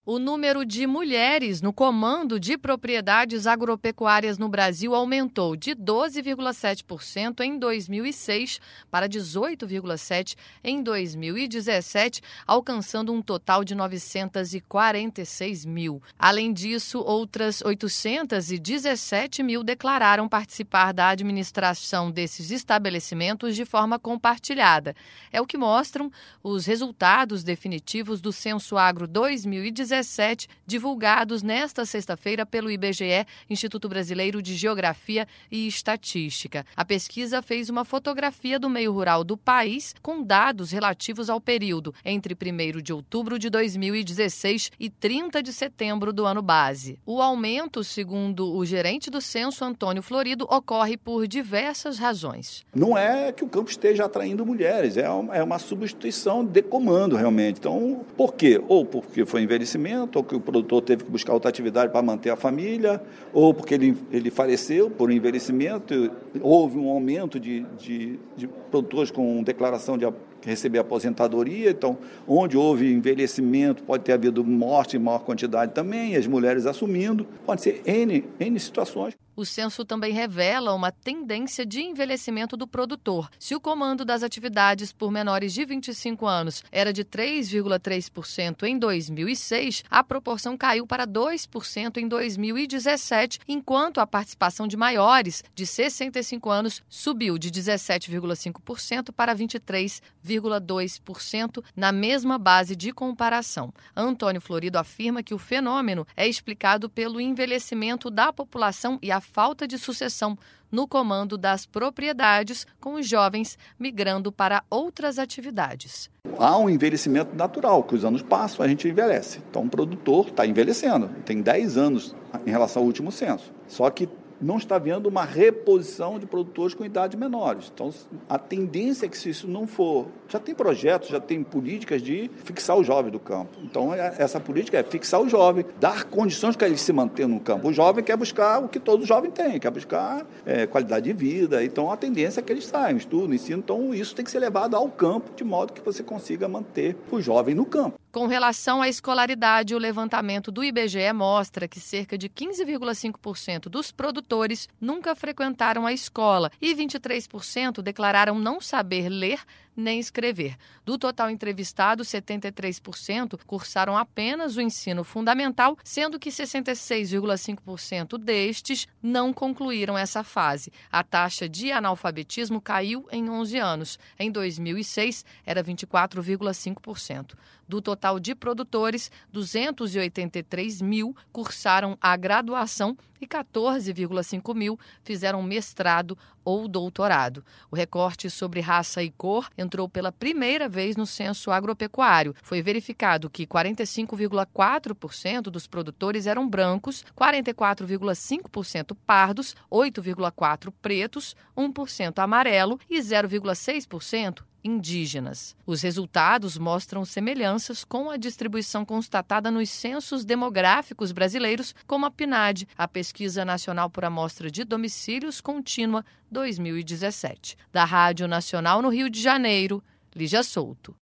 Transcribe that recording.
O número de mulheres no comando de propriedades agropecuárias no Brasil aumentou de 12,7% em 2006 para 18,7% em 2017, alcançando um total de 946 mil. Além disso, outras 817 mil declararam participar da administração desses estabelecimentos de forma compartilhada. É o que mostram os resultados definitivos do Censo Agro 2017, divulgados nesta sexta-feira pelo IBGE, Instituto Brasileiro de Geografia e Estatística. A pesquisa fez uma fotografia do meio rural do país com dados relativos ao período entre 1º de outubro de 2016 e 30 de setembro do ano base. O aumento, segundo o gerente do censo, Antônio Florido, ocorre por diversas razões. Não é que o campo esteja atraindo mulheres, é uma substituição de comando realmente. Então, por quê? Ou porque foi envelhecimento, ou que o produtor teve que buscar outra atividade para manter a família, ou porque ele faleceu por envelhecimento, houve um aumento de produtores com declaração de receber aposentadoria. Então, onde houve envelhecimento, pode ter havido morte em maior quantidade também, as mulheres assumindo, pode ser N situações. O censo também revela uma tendência de envelhecimento do produtor. Se o comando das atividades por menores de 25 anos era de 3,3% em 2006, a proporção caiu para 2% em 2017, enquanto a participação de maiores de 65 anos subiu de 17,5% para 23,2% na mesma base de comparação. Antônio Florido afirma que o fenômeno é explicado pelo envelhecimento da população e a falta de sucessão no comando das propriedades, com os jovens migrando para outras atividades. Há um envelhecimento natural, que os anos passam, a gente envelhece. Então, o produtor está envelhecendo, tem 10 anos em relação ao último censo. Só que não está havendo uma reposição de produtores com idades menores. Então, a tendência é que, se isso não for... Já tem projetos, já tem políticas de fixar o jovem do campo. Então, essa política é fixar o jovem, dar condições para ele se manter no campo. O jovem quer buscar o que todo jovem tem, quer buscar qualidade de vida. Então, a tendência é que eles saiam, estudam, ensinam. Então, isso tem que ser levado ao campo, de modo que você consiga manter o jovem no campo. Com relação à escolaridade, o levantamento do IBGE mostra que cerca de 15,5% dos produtores nunca frequentaram a escola e 23% declararam não saber ler nem escrever. Do total entrevistado, 73% cursaram apenas o ensino fundamental, sendo que 66,5% destes não concluíram essa fase. A taxa de analfabetismo caiu em 11 anos. Em 2006, era 24,5%. Do total de produtores, 283 mil cursaram a graduação e 14,5 mil fizeram mestrado ou doutorado. O recorte sobre raça e cor entrou pela primeira vez no censo agropecuário. Foi verificado que 45,4% dos produtores eram brancos, 44,5% pardos, 8,4% pretos, 1% amarelo e 0,6% indígenas. Os resultados mostram semelhanças com a distribuição constatada nos censos demográficos brasileiros, como a PNAD, a Pesquisa Nacional por Amostra de Domicílios Contínua 2017. Da Rádio Nacional no Rio de Janeiro, Lígia Souto.